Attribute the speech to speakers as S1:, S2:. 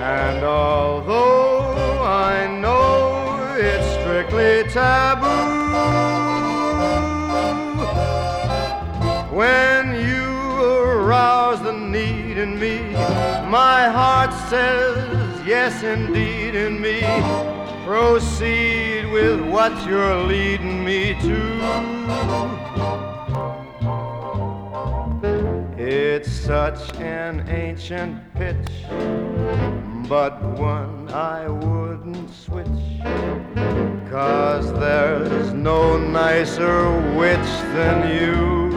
S1: And although I know it's strictly taboo, when you arouse the need in me, my heart says yes indeed in me. Proceed with what you're leading me to. It's such an ancient pitch, but one I wouldn't switch, 'cause there's no nicer witch than you.